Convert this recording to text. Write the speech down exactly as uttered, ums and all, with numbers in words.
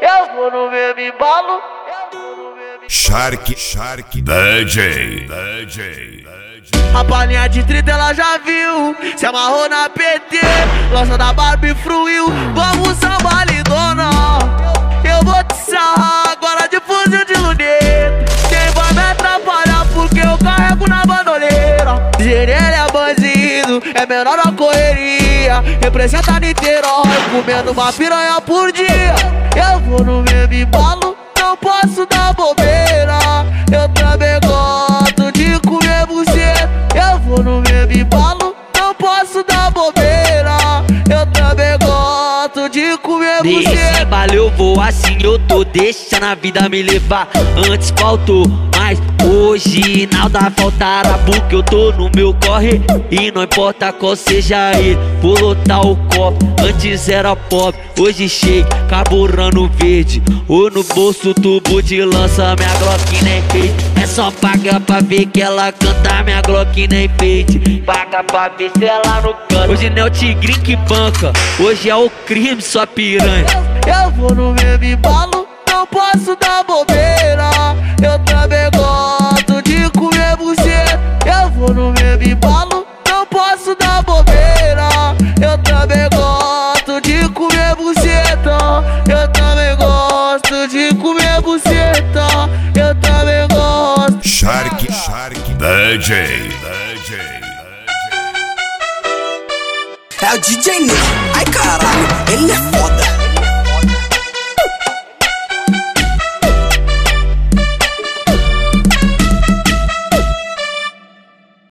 eu vou no mesmo embalo. Shark, Shark, D J, D J. A palinha de trinta ela já viu, se amarrou na P T, lança da Barbie fruiu, vamos samba lindona. Eu vou te sarrar agora de fuzil de luneta. Quem vai me atrapalhar porque eu carrego na bandoleira. Ele é bandido, é menor na correria, representa Niterói, comendo uma piranha por dia. Eu vou no mesmo embalo, não posso dar bobeira. Eu também gosto de comer buceta. Eu vou no mesmo embalo, não posso dar bobeira. Eu também gosto de comer buceta. Nesse embalo eu vou assim, eu tô deixando a vida me levar. Antes faltou, mas hoje nada faltará, porque eu tô no meu corre. E não importa qual seja ele, vou lotar o copo. Antes era pobre, hoje shake, carburando verde. Ou no bolso tubo de lança, minha Glock nem fez. É só pagar pra ver que ela canta, minha Glock nem fez. Paga pra ver se ela no canto. Hoje não é o tigrinho que banca, hoje é o crime, sua piranha. Eu vou no mesmo embalo, não posso dar bobeira. Eu também gosto de comer buceta. Eu vou no mesmo embalo, não posso dar bobeira. Eu também gosto de comer buceta. Eu também gosto de comer buceta. Eu também gosto. Shark, Shark, D J, D J. É o D J Ney, ai caralho, ele é foda.